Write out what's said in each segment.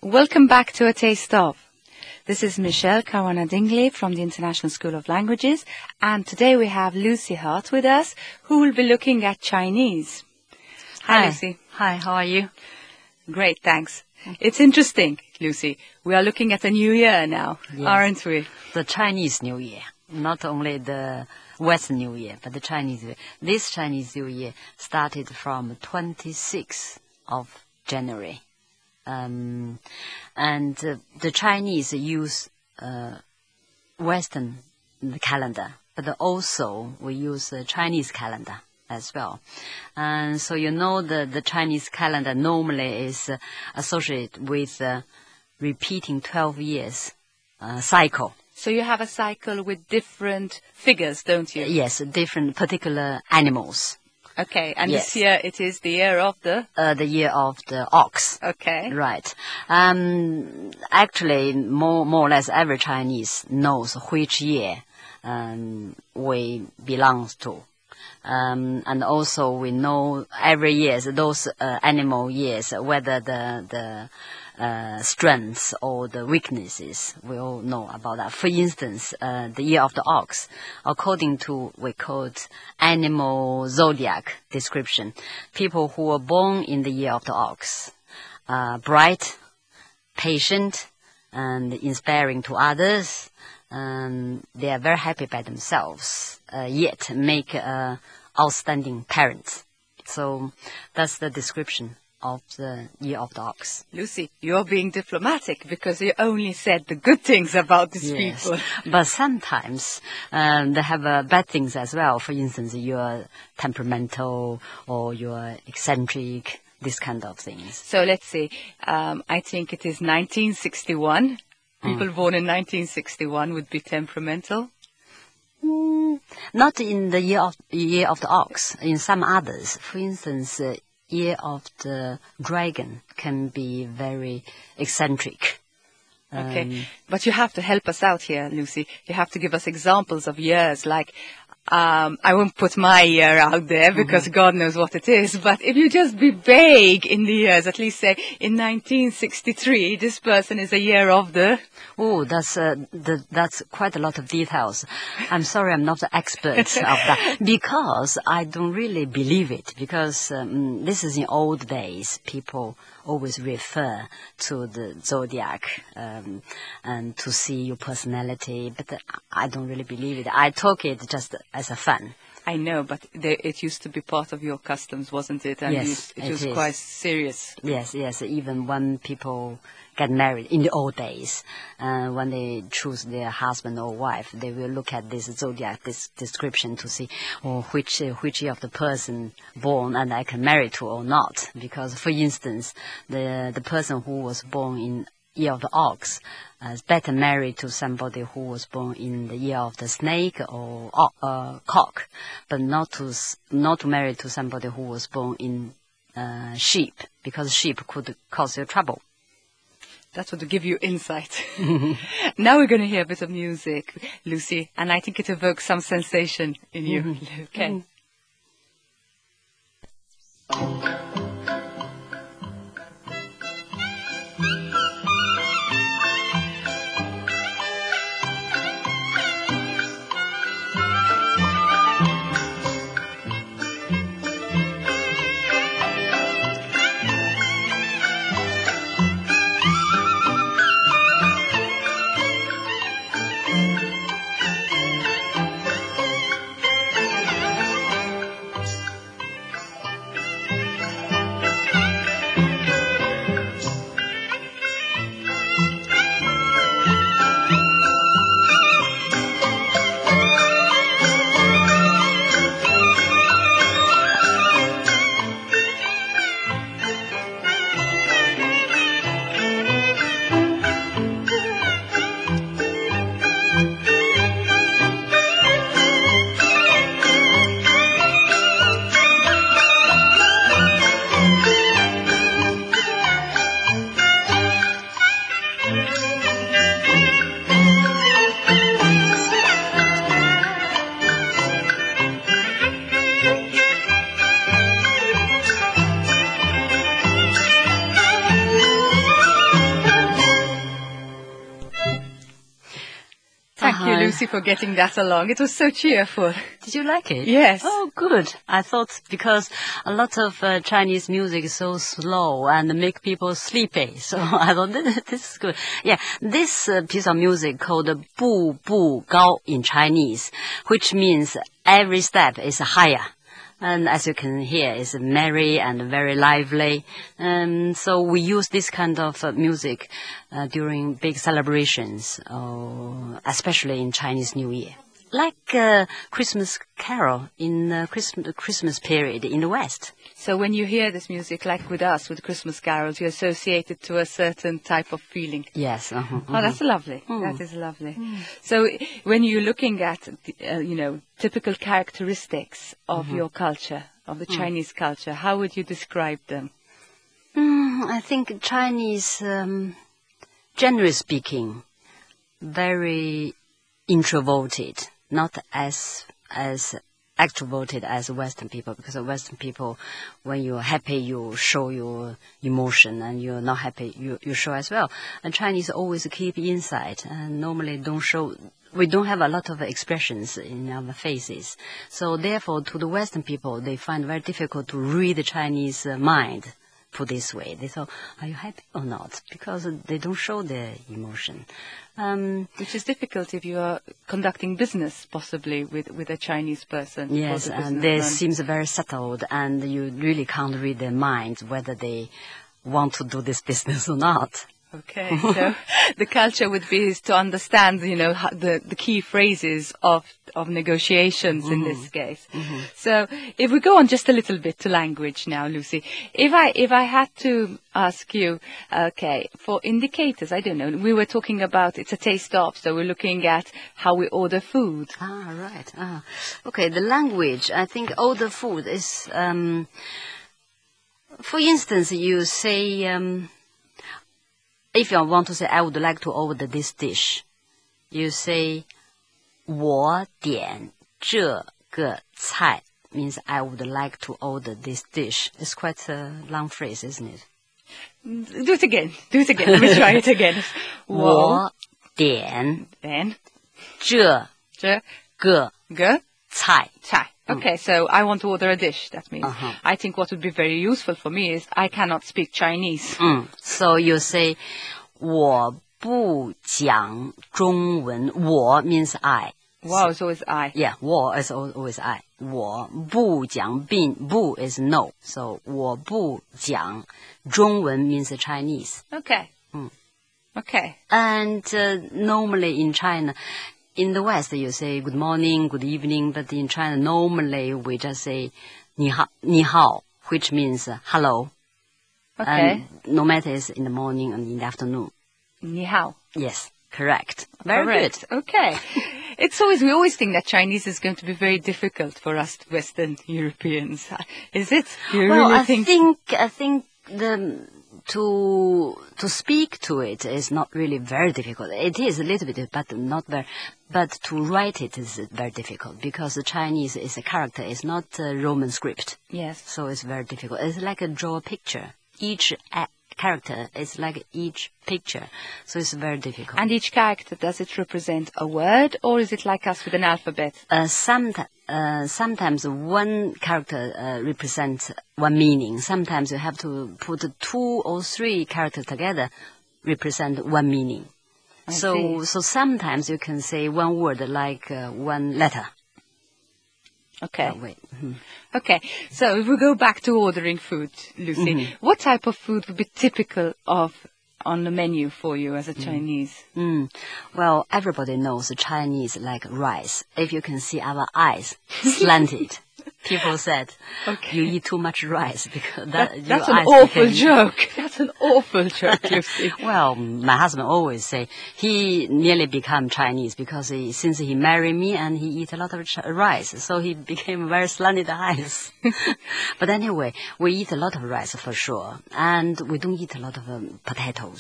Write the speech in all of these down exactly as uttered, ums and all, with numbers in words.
Welcome back to A Taste Of. This is Michelle Caruana-Dingley from the International School of Languages, and today we have Lucy Hart with us, who will be looking at Chinese. Hi, Hi. Lucy. Hi, how are you? Great, thanks. It's interesting, Lucy. We are looking at a new year now, Yes. aren't we? The Chinese New Year, not only the Western New Year, but the Chinese New Year. This Chinese New Year started from twenty-sixth of January. Um, and uh, the Chinese use uh, Western calendar, but also we use the Chinese calendar as well. And so you know the, the Chinese calendar normally is uh, associated with uh, repeating twelve years uh, cycle. So you have a cycle with different figures, don't you? Yes, different particular animals. Okay, and Yes. this year it is the year of the... Uh, the year of the ox. Okay. Right. Um, actually, more more or less every Chinese knows which year um, we belong to. Um, and also we know every year those uh, animal years, whether the the uh, strengths or the weaknesses, we all know about that. For instance, uh, the year of the ox, according to we call it animal zodiac description, people who were born in the year of the ox, uh, bright, patient, and inspiring to others. Um, they are very happy by themselves, uh, yet make uh, outstanding parents. So that's the description of the year of the ox. Lucy, you're being diplomatic because you only said the good things about these Yes, people. but sometimes um, they have uh, bad things as well. For instance, you're temperamental or you're eccentric, this kind of things. So let's see, um, I think it is nineteen sixty-one. People Mm. born in nineteen sixty-one would be temperamental. Mm, not in the year of year of the ox. In some others, for instance, uh, year of the dragon can be very eccentric. Okay, Um, but you have to help us out here, Lucy. You have to give us examples of years, like, um, I won't put my year out there because Mm-hmm. God knows what it is, but if you just be vague in the years, at least say, in nineteen sixty-three, this person is a year of the... Oh, that's uh, the, that's quite a lot of details. I'm sorry, I'm not the expert of that because I don't really believe it. Because um, this is in old days, people always refer to the zodiac um, and to see your personality, but uh, I don't really believe it. I took it just as a fun. I know, but they, it used to be part of your customs, wasn't it? And Yes, you, it it was is. quite serious. Yes, yes. Even when people get married in the old days, uh, when they choose their husband or wife, they will look at this zodiac this description to see oh, which uh, which year of the person born and I can marry to or not. Because, for instance, the the person who was born in year of the ox uh, is better married to somebody who was born in the year of the snake or uh, cock, but not to s- not to marry to somebody who was born in uh, sheep, because sheep could cause you trouble. That would give you insight. Now we're going to hear a bit of music, Lucy, and I think it evokes some sensation in you. Mhm. Okay. Mhm. Thank you, Lucy, for getting that along. It was so cheerful. Did you like it? Yes. Oh, good. I thought because a lot of uh, Chinese music is so slow and make people sleepy. So I thought this, this is good. Yeah, this uh, piece of music called 步步高 in Chinese, which means every step is higher. And as you can hear, it's merry and very lively. Um, so we use this kind of uh, music uh, during big celebrations, uh, especially in Chinese New Year. Like uh, Christmas carol in the Christmas, Christmas period in the West. So when you hear this music, like with us, with Christmas carols, you associate it to a certain type of feeling. Yes. Uh-huh, uh-huh. Oh, that's lovely. Mm. That is lovely. Mm. So when you're looking at, uh, you know, typical characteristics of mm-hmm. your culture, of the mm. Chinese culture, how would you describe them? Mm, I think Chinese, um, generally speaking, very introverted, not as as extroverted as Western people, because Western people, when you're happy, you show your emotion, and you're not happy, you, you show as well. And Chinese always keep inside, and normally don't show. We don't have a lot of expressions in our faces. So therefore, to the Western people, they find it very difficult to read the Chinese uh, mind. Put this way, they thought, are you happy or not? Because they don't show their emotion. Um, Which is difficult if you are conducting business, possibly, with, with a Chinese person. Yes, the and they seem very settled, and you really can't read their minds, whether they want to do this business or not. Okay, so the culture would be is to understand, you know, the the key phrases of of negotiations mm-hmm. in this case. Mm-hmm. So if we go on just a little bit to language now, Lucy, if I if I had to ask you, okay, for indicators, I don't know, we were talking about it's a taste of, so we're looking at how we order food. Ah, right. Ah, okay. The language, I think, order food is, um, for instance, you say. Um, If you want to say, I would like to order this dish, you say, 我点这个菜 means I would like to order this dish. It's quite a long phrase, isn't it? Do it again. Do it again. Let me try it again. 我点 then 这这个个菜菜. Okay, so I want to order a dish. That means uh-huh. I think what would be very useful for me is I cannot speak Chinese. Mm. So you say, 我不讲中文. 我 means I. Wow, it's always I. Yeah, 我 is always I. 我不讲 bin, 不 is no. So 我不讲中文 means Chinese. Okay. Mm. Okay. And uh, normally in China, in the West, you say good morning, good evening, but in China, normally we just say 你好, 你好, which means uh, hello. Okay. And no matter it's in the morning and in the afternoon. 你好. Yes, correct. Very correct. good. Okay. It's always, we always think that Chinese is going to be very difficult for us Western Europeans. Is it? You well, really I think? think, I think the... To to speak to it is not really very difficult. It is a little bit, but not very. But to write it is very difficult because the Chinese is a character. It's not a Roman script. Yes. So it's very difficult. It's like a draw a picture. Each a character is like each picture. So it's very difficult. And each character, does it represent a word, or is it like us with an alphabet? Uh, sometimes. Uh, sometimes one character uh, represents one meaning. Sometimes you have to put two or three characters together, represent one meaning. I so, see. so sometimes you can say one word like uh, one letter. Okay. Oh, wait. Mm-hmm. Okay. So if we go back to ordering food, Lucy, mm-hmm. what type of food would be typical of on the menu for you as a mm. Chinese? Mm. Well, everybody knows the Chinese like rice. If you can see our eyes slanted, people said, okay. you eat too much rice because that, that that's an awful became... joke. That's an awful joke, Lucy. Well, my husband always say he nearly become Chinese because he, since he married me and he eat a lot of ch- rice, so he became very slanted eyes. But anyway, we eat a lot of rice for sure, and we don't eat a lot of um, potatoes.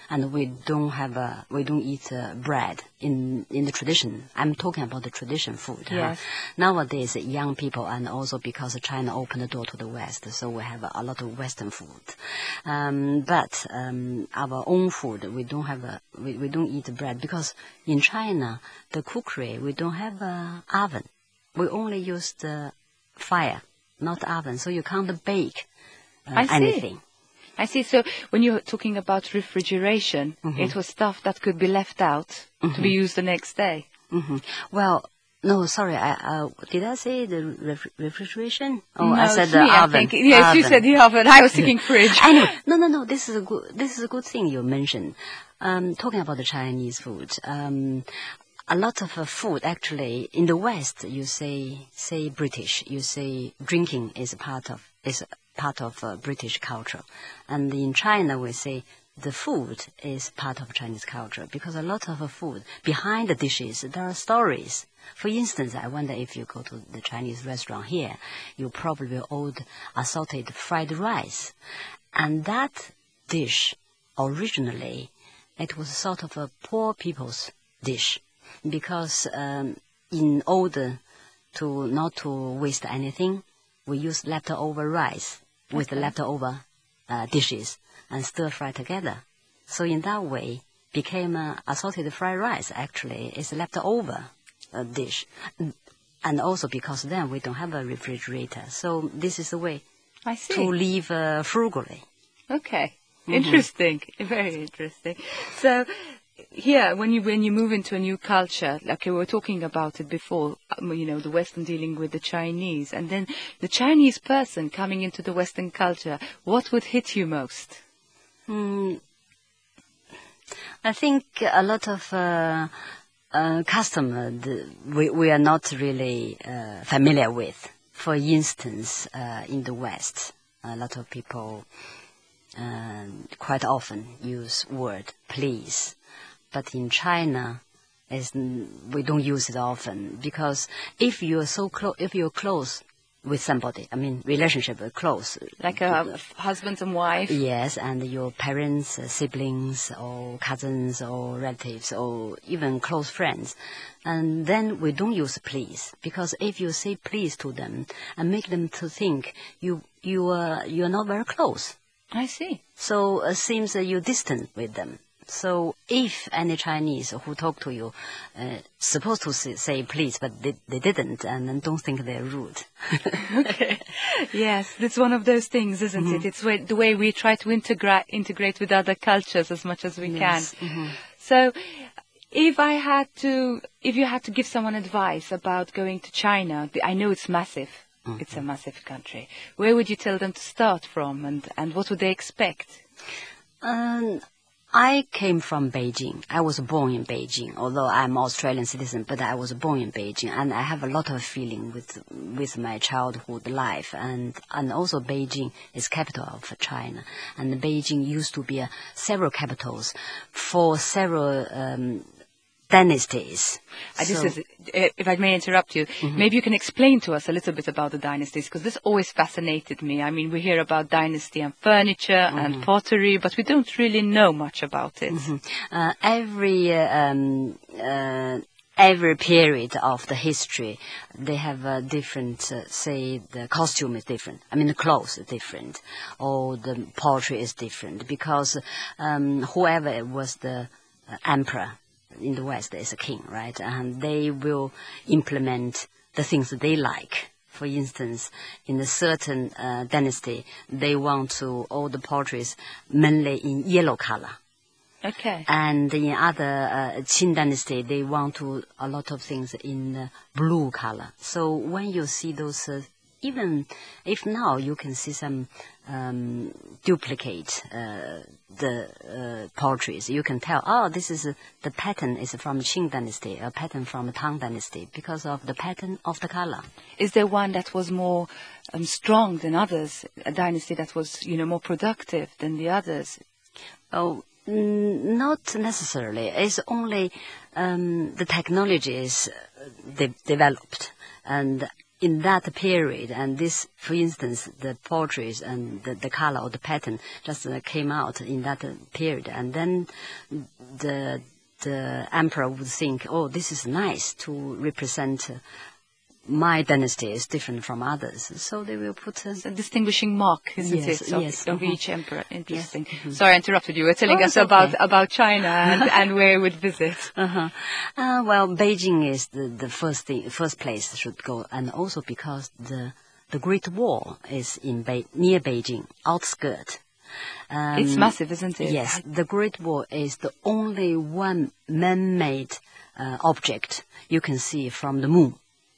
and we don't have a, we don't eat uh, bread in in the tradition. I'm talking about the tradition food. Yes. Huh? Nowadays, young people, and also because China opened the door to the West, so we have a, a lot of Western food. Um, but um, our own food, we don't have a, we, we don't eat bread because in China, the cookery, we don't have a oven. We only use the fire, not oven, so you can't bake uh, I see. anything. I see. So when you're talking about refrigeration, Mm-hmm. it was stuff that could be left out Mm-hmm. to be used the next day. Mm-hmm. Well, no, sorry. I uh, did I say the ref- refrigeration? Oh, no, I said it's the me, I oven. think. Yes, oven. you said the oven. I was thinking fridge. Anyway, no, no, no. This is a good. This is a good thing you mentioned. Um, talking about the Chinese food. Um, a lot of uh, food actually in the West. You say say British. You say drinking is a part of is a part of uh, British culture, and in China we say the food is part of Chinese culture because a lot of uh, food behind the dishes there are stories. For instance, I wonder if you go to the Chinese restaurant here, you probably ordered assorted fried rice, and that dish originally it was sort of a poor people's dish because um, in order to not to waste anything, we use leftover rice with Okay. leftover uh, dishes and stir fry together. So in that way, became uh, assorted fried rice. Actually, is leftover uh, dish, and also because then we don't have a refrigerator. So this is the way I see. to live uh, frugally. Okay. Mm-hmm. Interesting. Very interesting. So here, when you when you move into a new culture, like we were talking about it before, um, you know, the Western dealing with the Chinese, and then the Chinese person coming into the Western culture, what would hit you most? Mm, I think a lot of uh, uh, customers we, we are not really uh, familiar with. For instance, uh, in the West, a lot of people uh, quite often use word please. But in China, it's, we don't use it often because if you're so close, if you're close with somebody, I mean, relationship is close. Like a husband and wife? Yes, and your parents, uh, siblings, or cousins, or relatives, or even close friends. And then we don't use please because if you say please to them and make them to think you you are you're not very close. I see. So it seems that you're distant with them. So if any Chinese who talk to you uh, supposed to say, say please, but they, they didn't, and then don't think they're rude. Okay. Yes, it's one of those things, isn't Mm-hmm. it? It's way, the way we try to integrate integrate with other cultures as much as we Yes. can. Mm-hmm. So, if I had to, if you had to give someone advice about going to China, I know it's massive. Mm-hmm. It's a massive country. Where would you tell them to start from, and and what would they expect? Um, I came from Beijing. I was born in Beijing, although I'm Australian citizen, but I was born in Beijing, and I have a lot of feeling with with my childhood life, and and also Beijing is capital of China, and Beijing used to be uh, several capitals for several um, dynasties. Uh, this So- is, uh, if I may interrupt you, Mm-hmm. maybe you can explain to us a little bit about the dynasties, because this always fascinated me. I mean, we hear about dynasty and furniture Mm-hmm. and pottery, but we don't really know much about it. Uh, every uh, um, uh, every period of the history, they have a different. Uh, say the costume is different. I mean, the clothes is different, or the pottery is different because um, whoever was the uh, emperor in the West is a king, right? And they will implement the things that they like. For instance, in a certain uh, dynasty, they want to all the portraits mainly in yellow color. Okay. And in other uh, Qing dynasty, they want to a lot of things in uh, blue color. So when you see those, uh, even if now you can see some um, duplicate uh, the uh, portraits, you can tell, oh, this is uh, the pattern is from Qing dynasty, a pattern from Tang dynasty, because of the pattern of the color. Is there one that was more um, strong than others, a dynasty that was, you know, more productive than the others? Oh, mm, not necessarily. It's only um, the technology is uh, de- developed, and in that period, and this, for instance, the portraits and the, the color or the pattern just uh, came out in that uh, period, and then the the emperor would think, oh, this is nice to represent uh, my dynasty is different from others, so they will put a, a distinguishing mark, isn't yes, it, of, yes, of uh-huh. each emperor? Interesting. Yes. Mm-hmm. Sorry, I interrupted you. You were telling oh, us about okay. about China and, and where we would visit. Uh-huh. Uh, well, Beijing is the, the first thing, first place should go, and also because the the Great Wall is in Be- near Beijing, outskirt. Um, it's massive, isn't it? Yes, the Great Wall is the only one man-made uh, object you can see from the moon.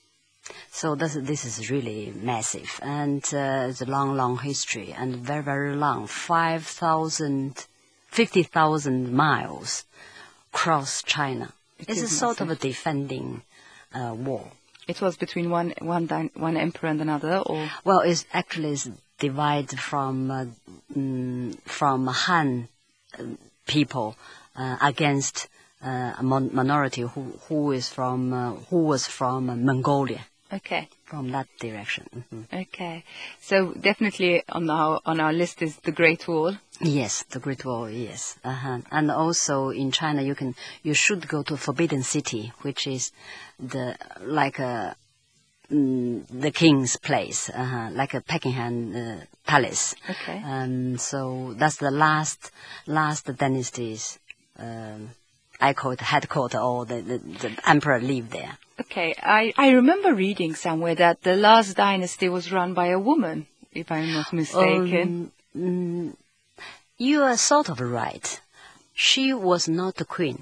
So this, this is really massive, and uh, it's a long, long history, and very, very long, five thousand, fifty thousand miles across China. It it's a massive. sort of a defending uh, wall. It was between one, one, one emperor and another, or? Well, it's actually is divided from, uh, mm, from Han people uh, against uh, a mon- minority who, who is from, uh, who was from uh, Mongolia. Okay. From that direction. Mm-hmm. Okay. So definitely on our on our list is the Great Wall. Yes, the Great Wall, yes. Uh-huh. And also in China you can you should go to Forbidden City, which is the like a mm, the king's place, uh-huh, like a Buckingham uh, Palace. Okay. Um so that's the last last dynasties um I call it headquarters, or the, the, the emperor lived there. Okay, I, I remember reading somewhere that the last dynasty was run by a woman, if I'm not mistaken. Um, mm, you are sort of right. She was not the queen,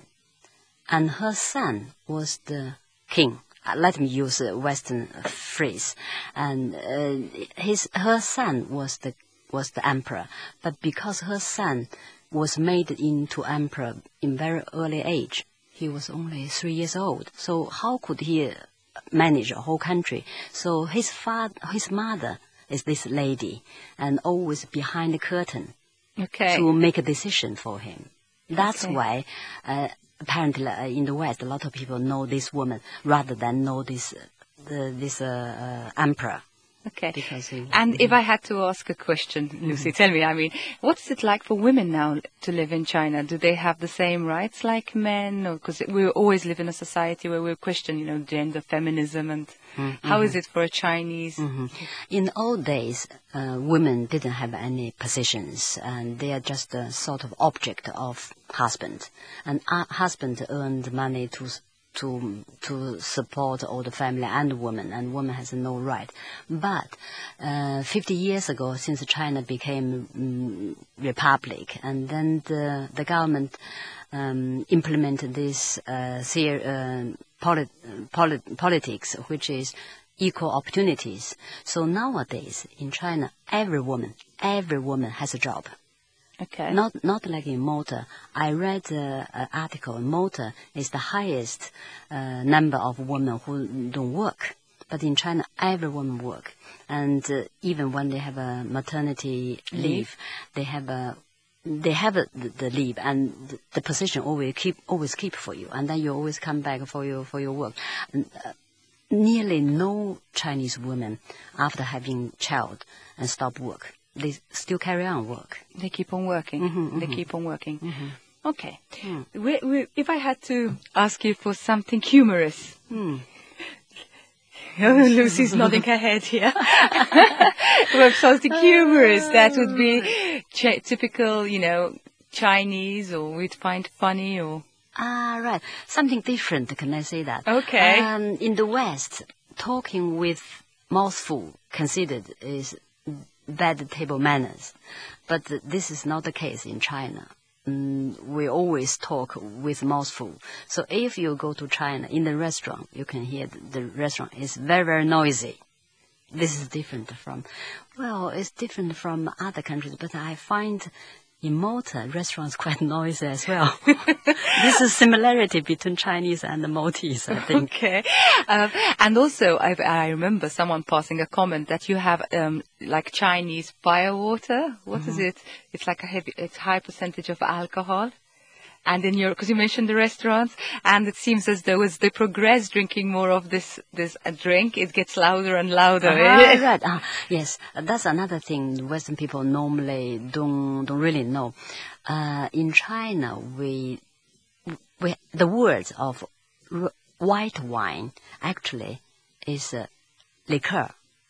and her son was the king. Uh, let me use a Western phrase, and uh, his her son was the was the emperor. But because her son was made into emperor in very early age, he was only three years old. So how could he manage a whole country? So his father, his mother is this lady, and always behind the curtain okay. to make a decision for him. That's okay. why, uh, apparently, uh, in the West, a lot of people know this woman rather than know this uh, the, this uh, uh, emperor. Okay. Because he, and mm-hmm. if I had to ask a question, Lucy, mm-hmm. tell me, I mean, what's it like for women now to live in China? Do they have the same rights like men? Or because we always live in a society where we question, you know, gender, feminism, and mm-hmm. how is it for a Chinese? Mm-hmm. In old days, uh, women didn't have any positions, and they are just a sort of object of husband. And uh, husband earned money to to to support all the family and women, and woman has no right. But uh, fifty years ago, since China became um, republic, and then the the government um, implemented this uh, uh, polit polit politics, which is equal opportunities. So nowadays in China, every woman, every woman has a job. Okay. Not not like in Malta. I read uh, an article. Malta is the highest uh, number of women who don't work. But in China, every woman work. And uh, even when they have a maternity leave, leave they have a they have a, the, the leave, and the, the position always keep always keep for you, and then you always come back for your for your work. And, uh, nearly no Chinese women, after having child and stop work, they still carry on work. They keep on working. Mm-hmm, they mm-hmm. keep on working. Mm-hmm. Okay. Mm. We, we, if I had to ask you for something humorous. Mm. Oh, Lucy's nodding her head here. Well, something humorous that would be ch- typical, you know, Chinese, or we'd find funny, or... Ah, right. Something different, can I say that? Okay. Um, in the West, talking with mouthful considered is bad table manners. But uh, this is not the case in China. Mm, we always talk with mouthful. So if you go to China, in the restaurant, you can hear the, the restaurant is very, very noisy. This is different from, well, it's different from other countries, but I find in Malta, restaurants quite noisy as well. This is similarity between Chinese and the Maltese, I think. Okay. Um, and also, I, I remember someone passing a comment that you have um, like Chinese firewater. What mm-hmm. is it? It's like a heavy, it's high percentage of alcohol. And in your, because you mentioned the restaurants, and it seems as though as they progress drinking more of this this uh, drink, it gets louder and louder. Ah, right. Ah, yes, that's another thing Western people normally don't don't really know. Uh, in China, we we the words of r- white wine actually is uh, liqueur,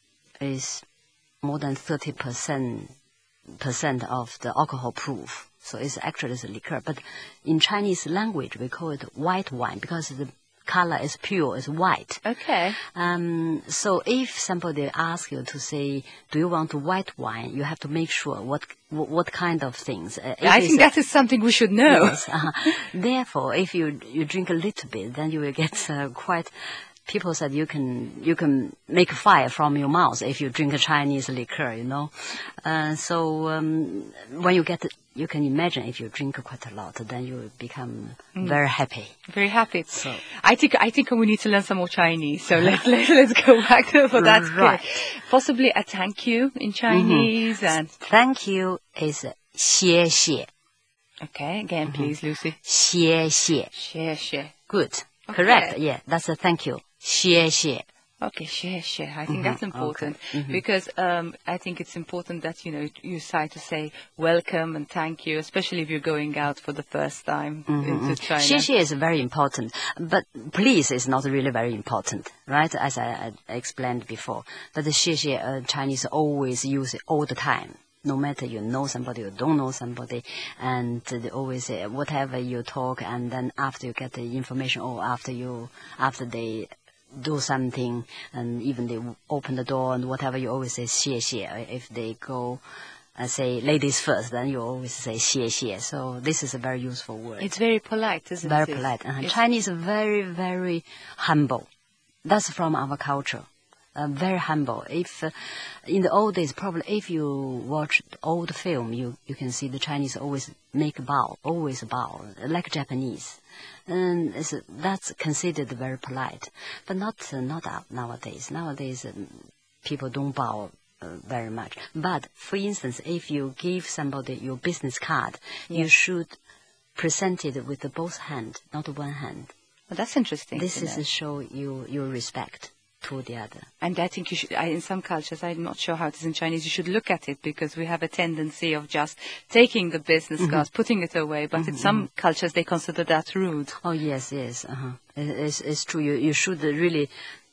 is more than thirty percent percent of the alcohol proof. So it's actually a liqueur. But in Chinese language, we call it white wine because the color is pure, it's white. Okay. Um, so if somebody asks you to say, do you want white wine, you have to make sure what what kind of things. Uh, I think that is something we should know. Yes, uh, therefore, if you you drink a little bit, then you will get uh, quite... People said you can you can make fire from your mouth if you drink a Chinese liqueur, you know. Uh, so um, when you get, you can imagine if you drink quite a lot, then you will become mm. very happy. Very happy. So I think I think we need to learn some more Chinese. So let's let, let's go back for that. Right. Possibly a thank you in Chinese mm-hmm. and thank you is 谢谢. Okay, again, mm-hmm. please, Lucy. 谢谢. 谢谢. Good. Okay. Correct. Yeah, that's a thank you. 谢谢. Okay, 谢谢. I think mm-hmm. that's important okay. mm-hmm. because um, I think it's important that, you know, you try to say welcome and thank you, especially if you're going out for the first time mm-hmm. into China. 谢谢 is very important, but please is not really very important, right? As I, I explained before. But the 谢谢 uh, Chinese always use it all the time. No matter you know somebody or don't know somebody, and they always say whatever you talk, and then after you get the information, or after you, after they do something, and even they open the door and whatever, you always say 谢谢. If they go, uh, say ladies first, then you always say 谢谢. So this is a very useful word. It's very polite, isn't very it? Very polite. Uh-huh. Chinese are very, very humble. That's from our culture. Uh, very humble. If uh, in the old days, probably if you watch old film, you you can see the Chinese always make a bow, always a bow, like Japanese, and it's, that's considered very polite. But not uh, not nowadays. Nowadays, um, people don't bow uh, very much. But for instance, if you give somebody your business card, yes. you should present it with the both hand, not one hand. Well, that's interesting. This is to show you your respect to the other. And I think you should, I, in some cultures, I'm not sure how it is in Chinese, you should look at it because we have a tendency of just taking the business mm-hmm. cards, putting it away, but mm-hmm. in some cultures they consider that rude. Oh, yes, yes. Uh-huh. It, it's, it's true. You, you should really,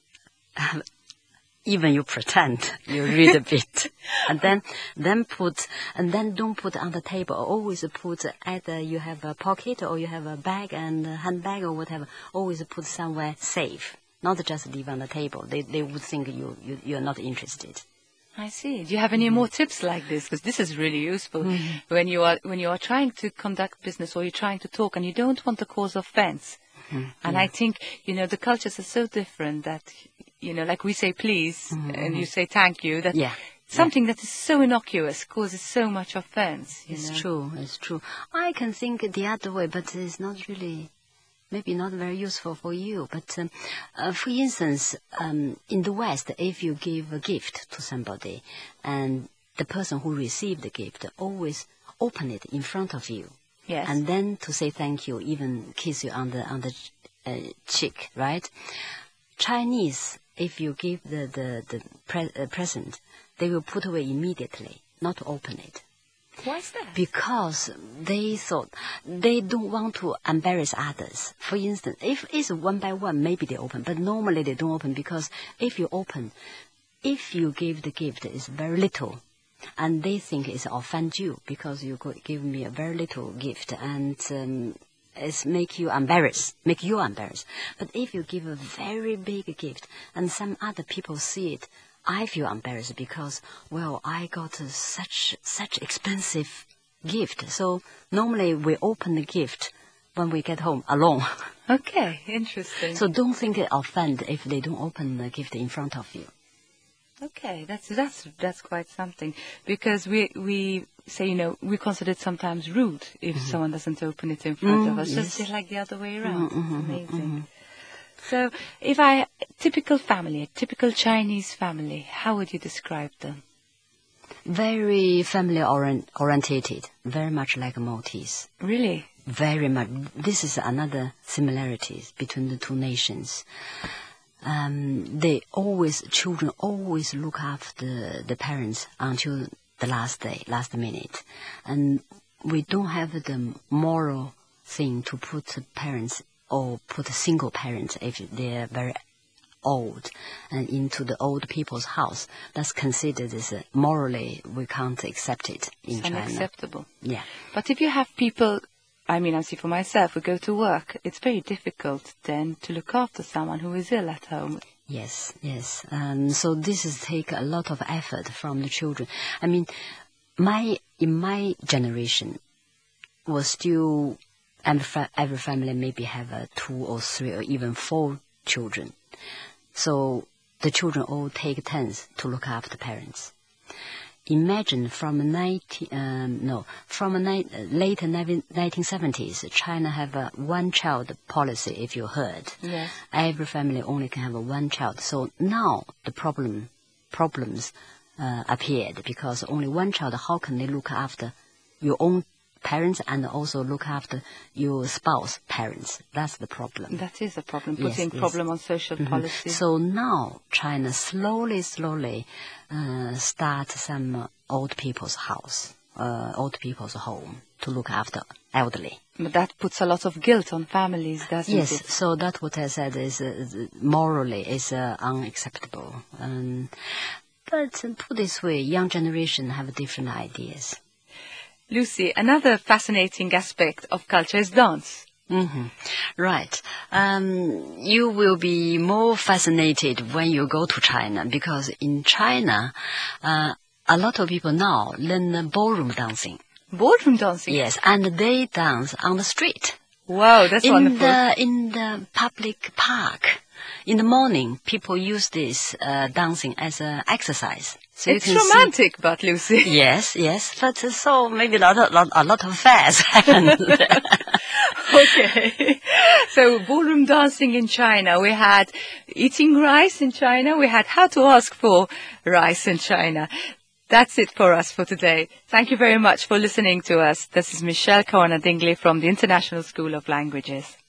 uh, even you pretend, you read a bit. And then, then put, and then don't put on the table. Always put, either you have a pocket or you have a bag and a handbag or whatever. Always put somewhere safe. Not just leave on the table. They they would think you, you, you're not interested. I see. Do you have any mm-hmm. more tips like this? Because this is really useful mm-hmm. when you are when you are trying to conduct business or you're trying to talk and you don't want to cause offense. Mm-hmm. And yeah. I think, you know, the cultures are so different that, you know, like we say please mm-hmm. and you say thank you, that yeah. something yeah. that is so innocuous causes so much offense. You it's know? true. It's true. I can think the other way, but it's not really... maybe not very useful for you, but um, uh, for instance, um, in the West, if you give a gift to somebody and the person who received the gift always open it in front of you, yes. and then to say thank you, even kiss you on the on the uh, cheek, right? Chinese, if you give the the, the pre- uh, present, they will put away immediately, not open it. Why is that? Because they thought they don't want to embarrass others. For instance, if it's one by one, maybe they open, but normally they don't open because if you open, if you give the gift, it's very little, and they think it's offend you because you could give me a very little gift and um, it's make you embarrassed, make you embarrassed. But if you give a very big gift and some other people see it, I feel embarrassed because, well, I got uh, such such expensive gift. So normally we open the gift when we get home alone. Okay, interesting. So don't think it offend if they don't open the gift in front of you. Okay, that's that's that's quite something because we we say, you know, we consider it sometimes rude if mm-hmm. someone doesn't open it in front mm, of us. Yes. Just like the other way around. Mm-hmm, it's amazing. Mm-hmm. So, if I, typical family, a typical Chinese family, how would you describe them? Very family orient, orientated, very much like Maltese. Really? very much. This is another similarities between the two nations. Um, they always, children always look after the parents until the last day, last minute. And we don't have the moral thing to put parents or put single parents if they're very old and into the old people's house. That's considered as a, morally, we can't accept it in it's China. Unacceptable. Yeah. But if you have people, I mean, I see for myself, we go to work, it's very difficult then to look after someone who is ill at home. Yes, yes. Um, so this is take a lot of effort from the children. I mean, my in my generation was still every, fa- every family maybe have uh, two or three or even four children. So the children all take turns to look after parents. Imagine from nineteen um, no from a ni- late nineteen seventies, China have a one-child policy. If you heard, yes. Every family only can have a one child. So now the problem problems uh, appeared because only one child. How can they look after your own parents and also look after your spouse parents? That's the problem. That is a problem, Yes, putting yes. problem on social Mhm. policy. So now China slowly, slowly uh, start some uh, old people's house, uh, old people's home to look after elderly. But that puts a lot of guilt on families, doesn't Yes, it? so that's what I said is uh, morally is uh, unacceptable. Um, but uh, put this way, young generation have different ideas. Lucy, another fascinating aspect of culture is dance. Mm-hmm. Right. Um, you will be more fascinated when you go to China because in China, uh, a lot of people now learn ballroom dancing. Ballroom dancing? Yes, and they dance on the street. Wow, that's in wonderful. The, in the public park. In the morning, people use this uh, dancing as an exercise. So it's you can romantic, see... but Lucy. Yes, yes, but uh, so maybe a lot, a lot, a lot of fairs happen. Okay. So ballroom dancing in China. We had eating rice in China. We had how to ask for rice in China. That's it for us for today. Thank you very much for listening to us. This is Michelle Kawana Dingley from the International School of Languages.